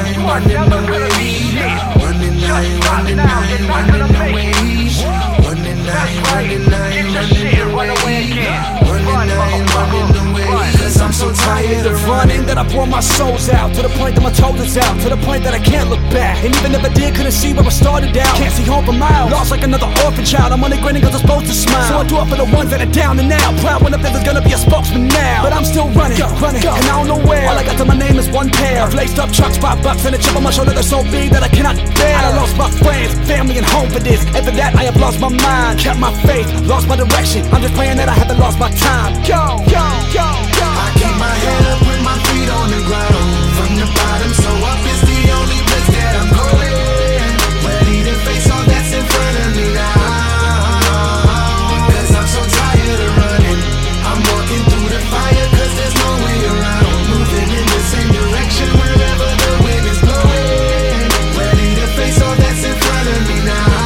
You are never gonna be shit. Just stop now, you're not gonna make it. That's right, get your shit and run away again. Run, motherfucker, run. Cause I'm so tired of running that I pour my souls out, to the point that my toes is out, to the point that I can't look back. And even if I did, couldn't see where I started out. Can't see home for miles, lost like another orphan child. I'm only grinning cause I'm supposed to smile. So I do it for the ones that are down and out, proud when if there's gonna be a spokesman now. But I'm still running, and I don't know where. All I got to my name is one pair of laced up trucks, $5 and a chip on my shoulder that's so big that I cannot bear. I lost my friends, family and home for this, and for that I have lost my mind. Kept my faith, lost my direction. I'm just praying that I haven't lost my time. Go, go, go, go. I keep my head up with my feet on the ground. From the bottom, so up is the only place that I'm going. Ready to face all that's in front of me now. Cause I'm so tired of running. I'm walking through the fire cause there's no way around. Moving in the same direction wherever the wind is blowing. Ready to face all that's in front of me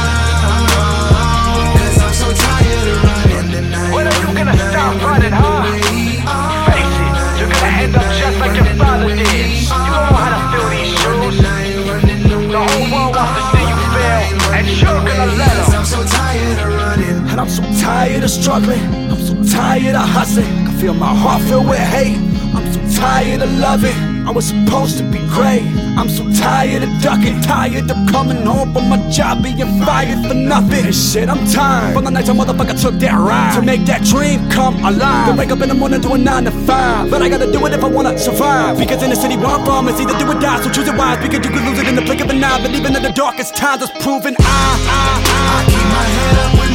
now. Cause I'm so tired of running. When are you gonna stop running, huh? Face it, you're gonna end up just like your father did. You don't know how to fill these shoes. The whole world wants to see you fail, and you're gonna let them. I'm so tired of running. And I'm so tired of struggling, I'm so tired of hustling. I can feel my heart filled with hate. I'm so tired of loving, I was supposed to be great. I'm so tired of ducking, tired of coming home from my job being fired for nothing. And shit, I'm tired from the nights a motherfucker took that ride to make that dream come alive. Then wake up in the morning doing 9 to 5, but I gotta do it if I wanna survive. Because in the city where I'm from, it's either do or die, so choose it wise. Because you could lose it in the blink of an eye, but even in the darkest times, it's proven I keep my head up